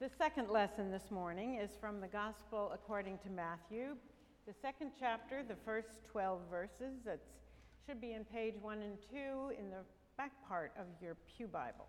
The second lesson this morning is from the Gospel according to Matthew, the second chapter, the first 12 verses. That should be in page 1 and 2 in the back part of your pew Bible.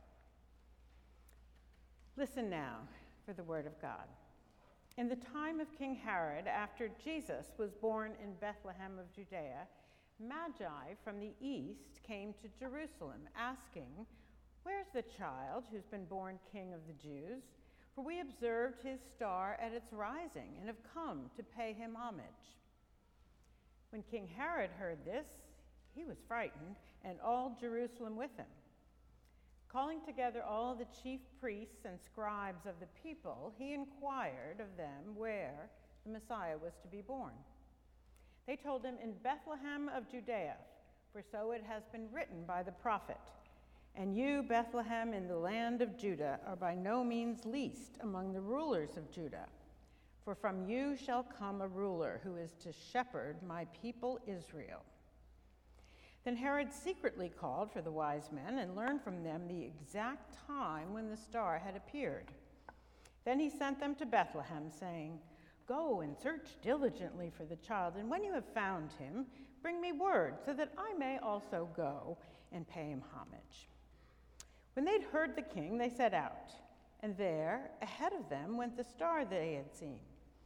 Listen now for the word of God. In the time of King Herod, after Jesus was born in Bethlehem of Judea, Magi from the east came to Jerusalem, asking, "Where's the child who's been born King of the Jews? For we observed his star at its rising and have come to pay him homage." When King Herod heard this, he was frightened, and all Jerusalem with him. Calling together all the chief priests and scribes of the people, he inquired of them where the Messiah was to be born. They told him, "In Bethlehem of Judea, for so it has been written by the prophet. And you, Bethlehem, in the land of Judah, are by no means least among the rulers of Judah. For from you shall come a ruler who is to shepherd my people Israel." Then Herod secretly called for the wise men and learned from them the exact time when the star had appeared. Then he sent them to Bethlehem, saying, "Go and search diligently for the child, and when you have found him, bring me word, so that I may also go and pay him homage." When they'd heard the king, they set out, and there, ahead of them, went the star they had seen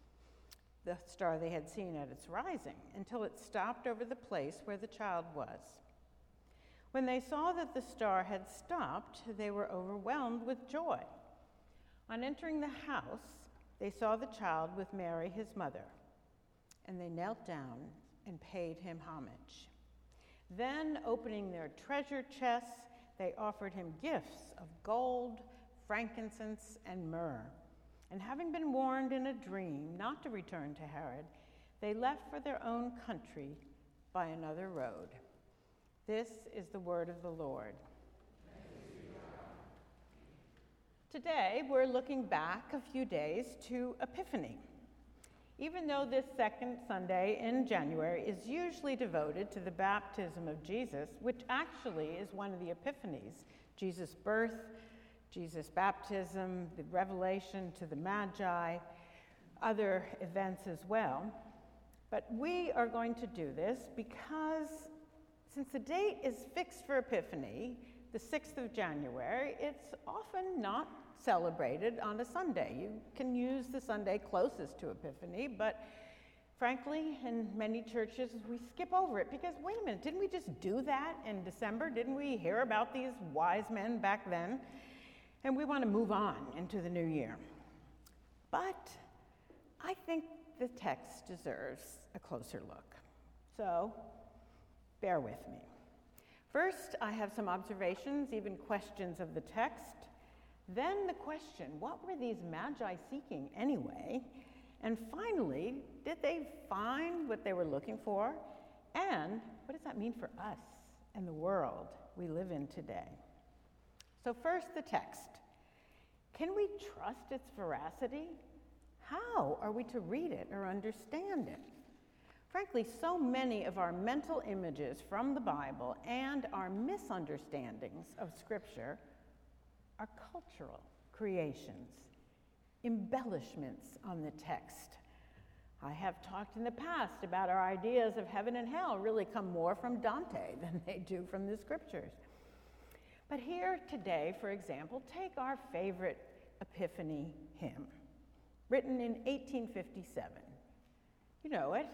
at its rising, until it stopped over the place where the child was. When they saw that the star had stopped, they were overwhelmed with joy. On entering the house, they saw the child with Mary, his mother, and they knelt down and paid him homage. Then, opening their treasure chests, they offered him gifts of gold, frankincense, and myrrh. And having been warned in a dream not to return to Herod, they left for their own country by another road. This is the word of the Lord. Today, we're looking back a few days to Epiphany. Even though this second Sunday in January is usually devoted to the baptism of Jesus, which actually is one of the Epiphanies, Jesus' birth, Jesus' baptism, the revelation to the Magi, other events as well. But we are going to do this because since the date is fixed for Epiphany, the 6th of January, it's often not celebrated on a Sunday. You can use the Sunday closest to Epiphany, but frankly, in many churches, we skip over it because, wait a minute, didn't we just do that in December? Didn't we hear about these wise men back then? And we want to move on into the new year. But I think the text deserves a closer look. So, bear with me. First, I have some observations, even questions of the text. Then the question, what were these Magi seeking anyway? And finally, did they find what they were looking for? And what does that mean for us and the world we live in today? So first, the text. Can we trust its veracity? How are we to read it or understand it? Frankly, so many of our mental images from the Bible and our misunderstandings of Scripture are cultural creations, embellishments on the text. I have talked in the past about our ideas of heaven and hell really come more from Dante than they do from the Scriptures. But here today, for example, take our favorite Epiphany hymn, written in 1857. You know it.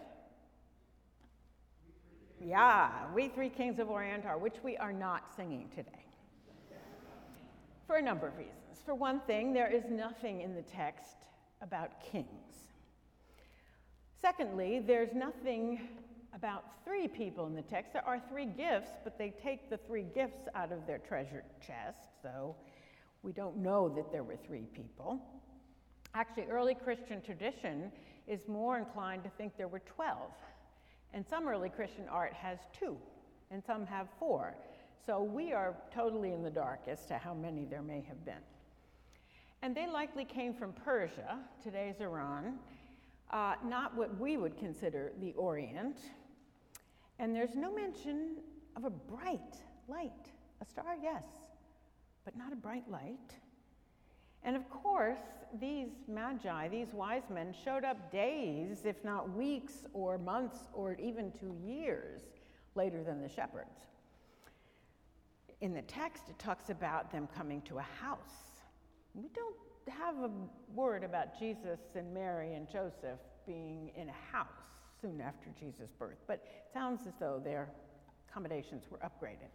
Yeah, "We Three Kings of Orient Are," which we are not singing today. For a number of reasons. For one thing, there is nothing in the text about kings. Secondly, there's nothing about three people in the text. There are three gifts, but they take the three gifts out of their treasure chest, so we don't know that there were three people. Actually, early Christian tradition is more inclined to think there were 12. And some early Christian art has 2, and some have 4. So we are totally in the dark as to how many there may have been. And they likely came from Persia, today's Iran, not what we would consider the Orient. And there's no mention of a bright light. A star, yes, but not a bright light. And of course, these magi, these wise men, showed up days, if not weeks or months or even 2 years later than the shepherds. In the text, it talks about them coming to a house. We don't have a word about Jesus and Mary and Joseph being in a house soon after Jesus' birth, but it sounds as though their accommodations were upgraded.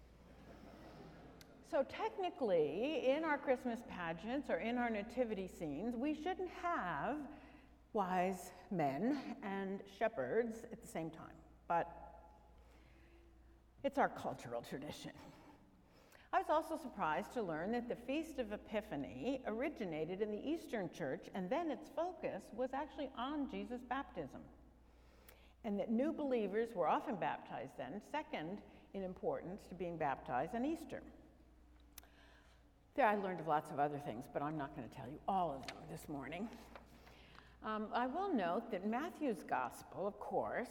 So technically, in our Christmas pageants or in our nativity scenes, we shouldn't have wise men and shepherds at the same time, but it's our cultural tradition. I was also surprised to learn that the Feast of Epiphany originated in the Eastern Church, and then its focus was actually on Jesus' baptism, and that new believers were often baptized then, second in importance to being baptized on Easter. There, I learned of lots of other things, but I'm not going to tell you all of them this morning. I will note that Matthew's gospel, of course,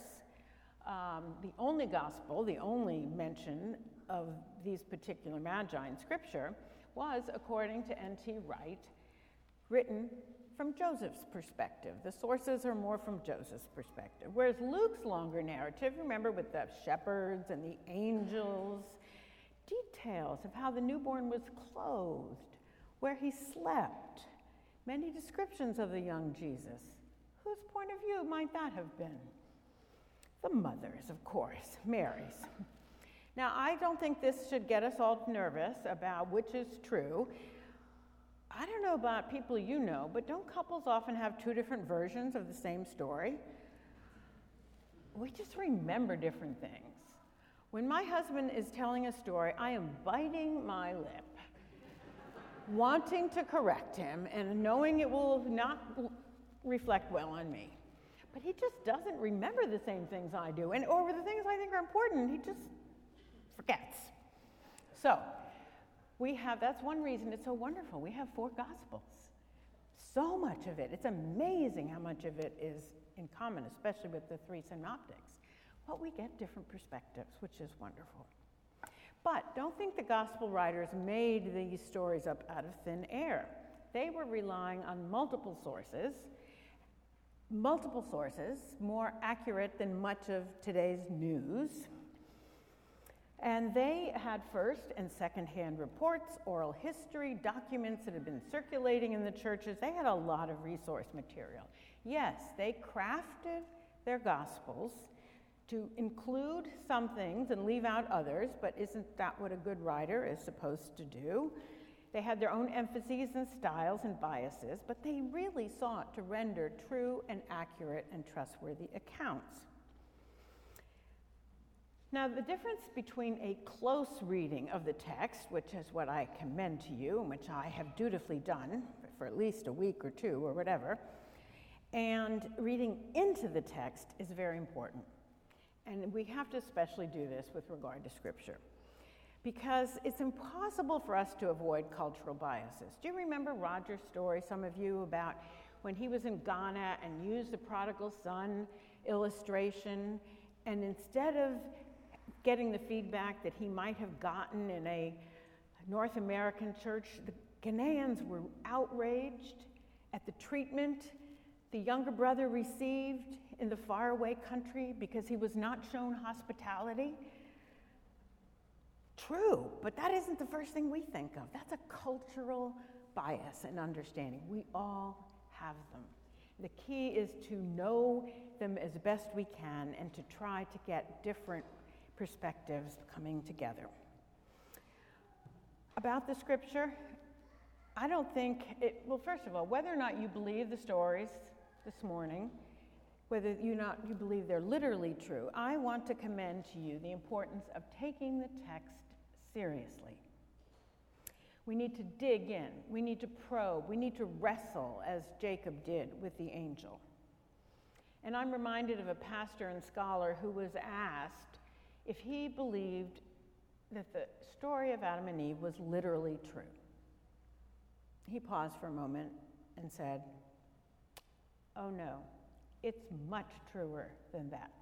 the only mention of these particular magi in Scripture was, according to N.T. Wright, written from Joseph's perspective. The sources are more from Joseph's perspective. Whereas Luke's longer narrative, remember, with the shepherds and the angels, details of how the newborn was clothed, where he slept, many descriptions of the young Jesus. Whose point of view might that have been? The mother's, of course, Mary's. Now, I don't think this should get us all nervous about which is true. I don't know about people you know, but don't couples often have two different versions of the same story? We just remember different things. When my husband is telling a story, I am biting my lip, wanting to correct him and knowing it will not reflect well on me. But he just doesn't remember the same things I do, and over the things I think are important, he just forgets. So, that's one reason it's so wonderful. We have 4 Gospels. So much of it. It's amazing how much of it is in common, especially with the 3 synoptics. But we get different perspectives, which is wonderful. But don't think the Gospel writers made these stories up out of thin air. They were relying on multiple sources, more accurate than much of today's news. And they had first and second-hand reports, oral history, documents that had been circulating in the churches. They had a lot of resource material. Yes, they crafted their Gospels to include some things and leave out others, but isn't that what a good writer is supposed to do? They had their own emphases and styles and biases, but they really sought to render true and accurate and trustworthy accounts. Now, the difference between a close reading of the text, which is what I commend to you, and which I have dutifully done for at least a week or 2 or whatever, and reading into the text is very important. And we have to especially do this with regard to Scripture, because it's impossible for us to avoid cultural biases. Do you remember Roger's story, some of you, about when he was in Ghana and used the prodigal son illustration, and instead of getting the feedback that he might have gotten in a North American church, the Ghanaians were outraged at the treatment the younger brother received in the faraway country because he was not shown hospitality? True, but that isn't the first thing we think of. That's a cultural bias and understanding. We all have them. The key is to know them as best we can and to try to get different perspectives coming together. About the Scripture, I don't think first of all, whether or not you believe the stories this morning, whether you believe they're literally true, I want to commend to you the importance of taking the text seriously. We need to dig in, we need to probe, we need to wrestle as Jacob did with the angel. And I'm reminded of a pastor and scholar who was asked if he believed that the story of Adam and Eve was literally true. He paused for a moment and said, "Oh no, it's much truer than that."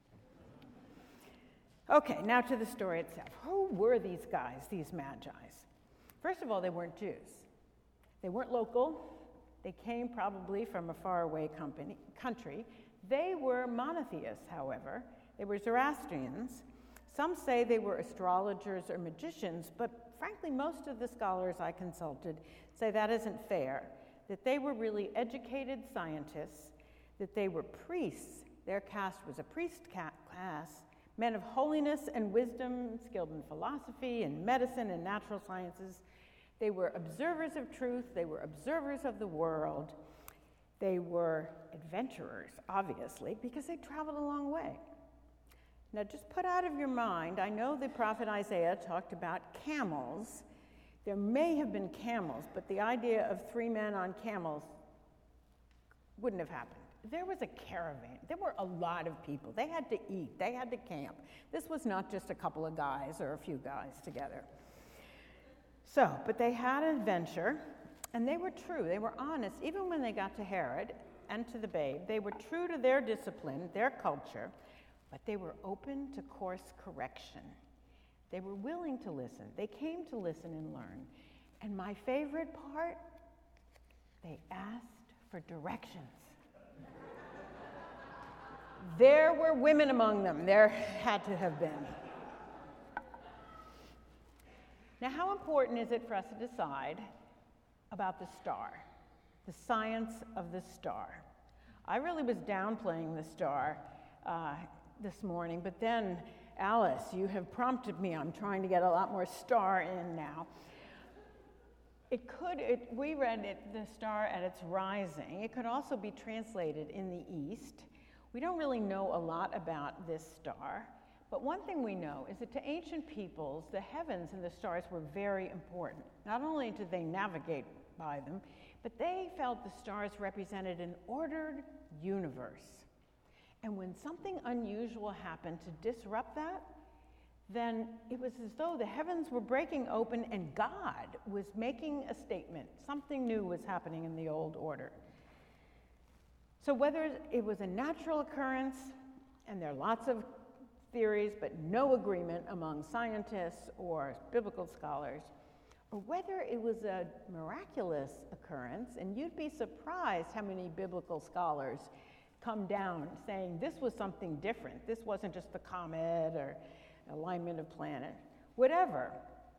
Okay, now to the story itself. Who were these guys, these magi? First of all, they weren't Jews. They weren't local. They came probably from a faraway country. They were monotheists, however. They were Zoroastrians. Some say they were astrologers or magicians, but frankly, most of the scholars I consulted say that isn't fair, that they were really educated scientists, that they were priests. Their caste was a priest class, men of holiness and wisdom, skilled in philosophy and medicine and natural sciences. They were observers of truth. They were observers of the world. They were adventurers, obviously, because they traveled a long way. Now, just put out of your mind, I know the prophet Isaiah talked about camels. There may have been camels, but the idea of 3 men on camels wouldn't have happened. There was a caravan. There were a lot of people. They had to eat. They had to camp. This was not just a couple of guys or a few guys together. So, but they had an adventure, and they were true. They were honest. Even when they got to Herod and to the babe, they were true to their discipline, their culture, but they were open to course correction. They were willing to listen. They came to listen and learn. And my favorite part, they asked for directions. There were women among them. There had to have been. Now, how important is it for us to decide about the star, the science of the star? I really was downplaying the star this morning, but then, Alice, you have prompted me. I'm trying to get a lot more star in now. We read it, the star at its rising. It could also be translated in the east. We don't really know a lot about this star, but one thing we know is that to ancient peoples, the heavens and the stars were very important. Not only did they navigate by them, but they felt the stars represented an ordered universe. And when something unusual happened to disrupt that, then it was as though the heavens were breaking open and God was making a statement. Something new was happening in the old order. So whether it was a natural occurrence, and there are lots of theories, but no agreement among scientists or biblical scholars, or whether it was a miraculous occurrence, and you'd be surprised how many biblical scholars come down saying this was something different. This wasn't just a comet or alignment of planet, whatever.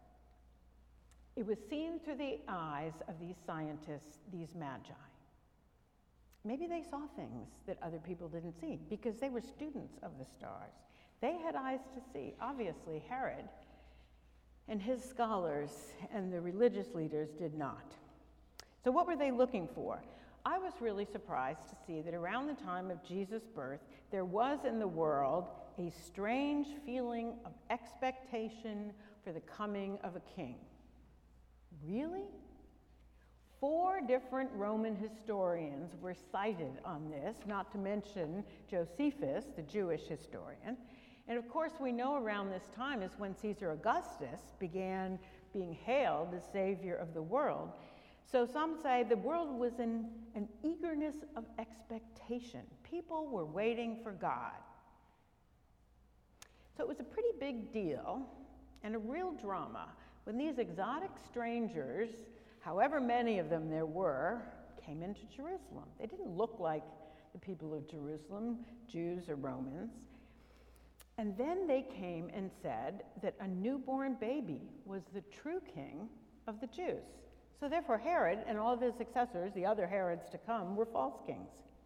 It was seen through the eyes of these scientists, these magi. Maybe they saw things that other people didn't see because they were students of the stars. They had eyes to see. Obviously, Herod and his scholars and the religious leaders did not. So what were they looking for? I was really surprised to see that around the time of Jesus' birth, there was in the world a strange feeling of expectation for the coming of a king. Really? 4 different Roman historians were cited on this, not to mention Josephus, the Jewish historian. And of course, we know around this time is when Caesar Augustus began being hailed as savior of the world. So some say the world was in an eagerness of expectation. People were waiting for God. So it was a pretty big deal and a real drama when these exotic strangers, however many of them there were, came into Jerusalem. They didn't look like the people of Jerusalem, Jews or Romans. And then they came and said that a newborn baby was the true king of the Jews. So therefore Herod and all of his successors, the other Herods to come, were false kings.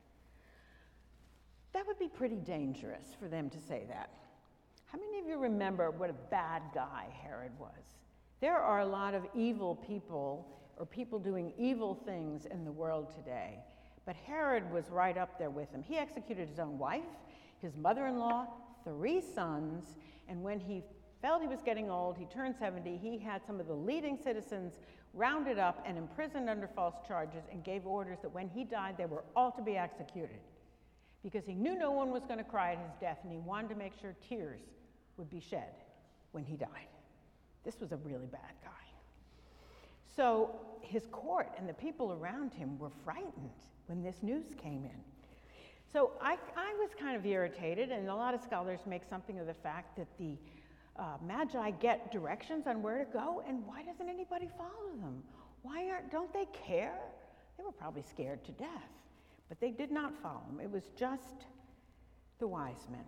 That would be pretty dangerous for them to say that. How many of you remember what a bad guy Herod was? There are a lot of evil people or people doing evil things in the world today. But Herod was right up there with him. He executed his own wife, his mother-in-law, 3 sons, and when he felt he was getting old, he turned 70, he had some of the leading citizens rounded up and imprisoned under false charges and gave orders that when he died, they were all to be executed because he knew no one was going to cry at his death, and he wanted to make sure tears would be shed when he died. This was a really bad guy. So his court and the people around him were frightened when this news came in. So I was kind of irritated, and a lot of scholars make something of the fact that the Magi get directions on where to go, and why doesn't anybody follow them? don't they care? They were probably scared to death, but they did not follow him. It was just the wise men.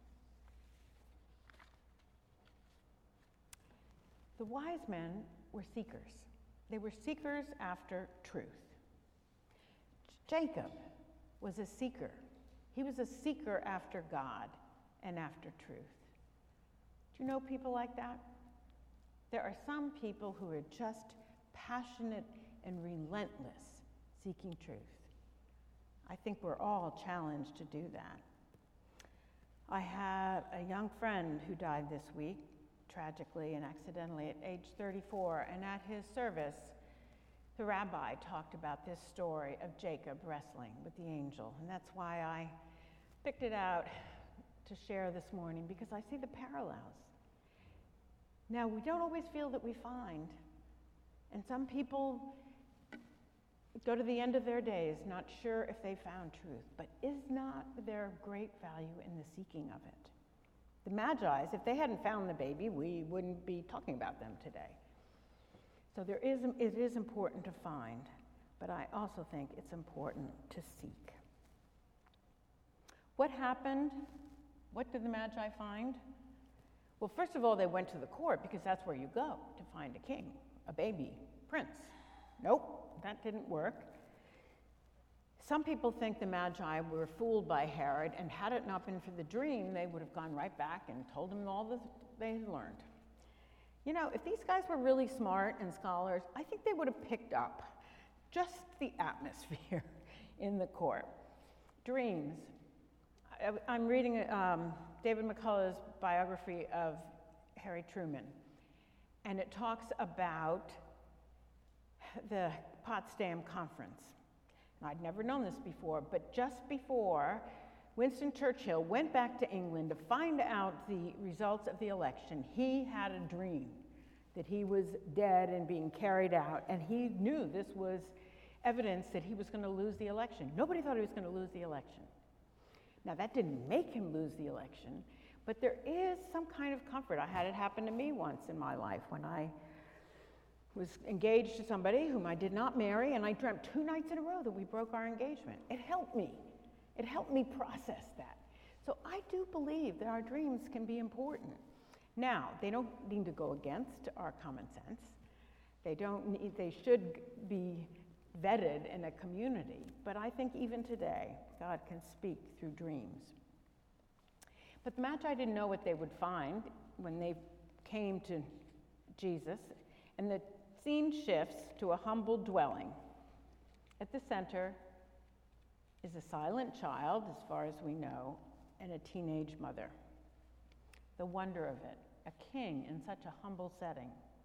The wise men were seekers. They were seekers after truth. Jacob was a seeker. He was a seeker after God and after truth. Do you know people like that? There are some people who are just passionate and relentless seeking truth. I think we're all challenged to do that. I have a young friend who died this week, tragically and accidentally at age 34, and at his service, the rabbi talked about this story of Jacob wrestling with the angel, and that's why I picked it out to share this morning, because I see the parallels. Now, we don't always feel that we find, and some people go to the end of their days not sure if they found truth, but is not there great value in the seeking of it? The Magi's, if they hadn't found the baby, we wouldn't be talking about them today. So it is important to find, but I also think it's important to seek. What happened? What did the Magi find? Well, first of all, they went to the court, because that's where you go to find a king, a baby, prince. Nope, that didn't work. Some people think the Magi were fooled by Herod, and had it not been for the dream, they would have gone right back and told him all that they had learned. You know, if these guys were really smart and scholars, I think they would have picked up just the atmosphere in the court. Dreams. I'm reading David McCullough's biography of Harry Truman, and it talks about the Potsdam Conference. And I'd never known this before, but just before Winston Churchill went back to England to find out the results of the election, he had a dream that he was dead and being carried out, and he knew this was evidence that he was going to lose the election. Nobody thought he was going to lose the election. Now, that didn't make him lose the election, but there is some kind of comfort. I had it happen to me once in my life when I was engaged to somebody whom I did not marry, and I dreamt 2 nights in a row that we broke our engagement. It helped me. It helped me process that. So I do believe that our dreams can be important. Now, they don't need to go against our common sense. They should be vetted in a community, but I think even today, God can speak through dreams. But the Magi didn't know what they would find when they came to Jesus, and the scene shifts to a humble dwelling. At the center is a silent child, as far as we know, and a teenage mother. The wonder of it, a king in such a humble setting.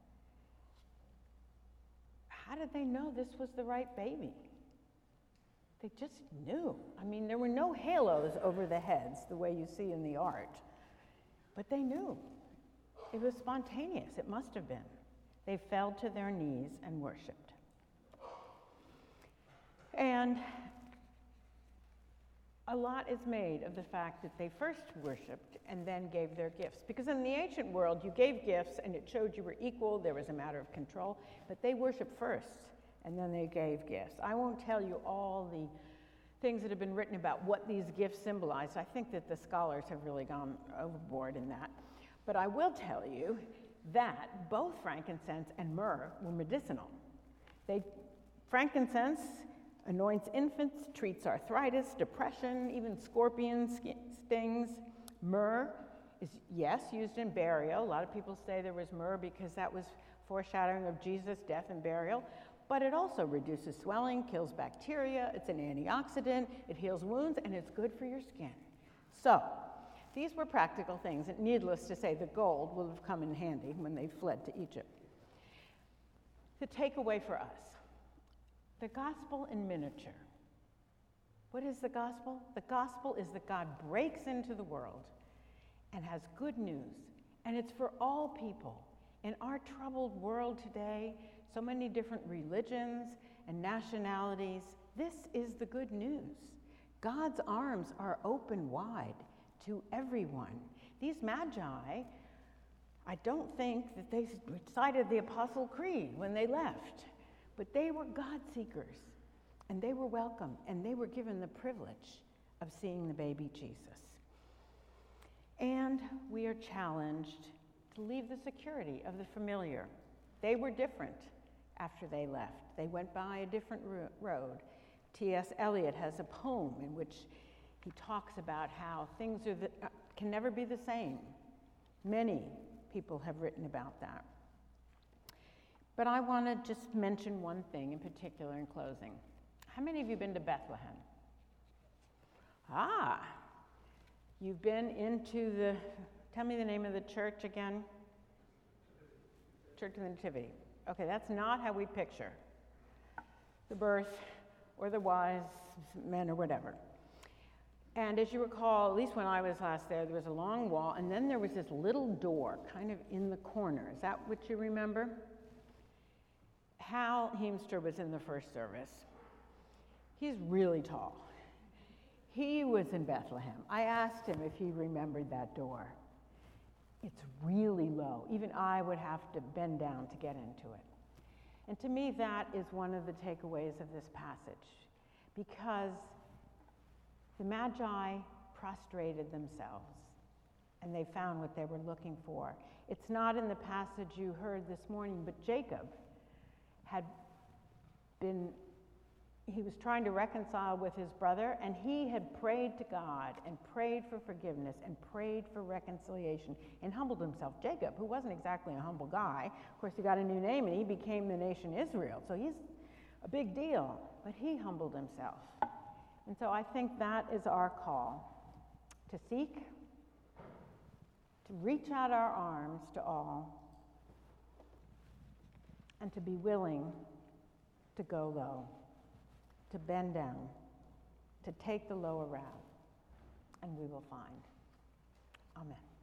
How did they know this was the right baby? They just knew. I mean, there were no halos over the heads the way you see in the art, but they knew. It was spontaneous. It must have been. They fell to their knees and worshiped. And a lot is made of the fact that they first worshiped and then gave their gifts. Because in the ancient world, you gave gifts and it showed you were equal, there was a matter of control, but they worshiped first and then they gave gifts. I won't tell you all the things that have been written about what these gifts symbolize. I think that the scholars have really gone overboard in that. But I will tell you that both frankincense and myrrh were medicinal. Frankincense anoints infants, treats arthritis, depression, even scorpion stings. Myrrh is, yes, used in burial. A lot of people say there was myrrh because that was foreshadowing of Jesus' death and burial. But it also reduces swelling, kills bacteria, it's an antioxidant, it heals wounds, and it's good for your skin. So, these were practical things, and needless to say, the gold will have come in handy when they fled to Egypt. The takeaway for us, the gospel in miniature. What is the gospel? The gospel is that God breaks into the world and has good news, and it's for all people. In our troubled world today, so many different religions and nationalities, this is the good news. God's arms are open wide to everyone. These Magi, I don't think that they recited the Apostle Creed when they left, But they were God seekers, and they were welcome, and they were given the privilege of seeing the baby Jesus. And we are challenged to leave the security of the familiar. They were different after they left. They went by a different road. T.S. Eliot has a poem in which he talks about how things can never be the same. Many people have written about that. But I want to just mention one thing in particular in closing. How many of you have been to Bethlehem? Ah, you've been into tell me the name of the church again. Church of the Nativity. Okay, that's not how we picture the birth or the wise men or whatever. And as you recall, at least when I was last there was a long wall, and then there was this little door kind of in the corner. Is that what you remember? Hal Heemster was in the first service. He's really tall. He was in Bethlehem. I asked him if he remembered that door. It's really low. Even I would have to bend down to get into it. And to me, that is one of the takeaways of this passage, because the Magi prostrated themselves, and they found what they were looking for. It's not in the passage you heard this morning, but Jacob he was trying to reconcile with his brother, and he had prayed to God and prayed for forgiveness and prayed for reconciliation and humbled himself. Jacob, who wasn't exactly a humble guy, of course he got a new name and he became the nation Israel, so he's a big deal, but he humbled himself. And so I think that is our call, to seek, to reach out our arms to all, and to be willing to go low, to bend down, to take the lower route, and we will find. Amen.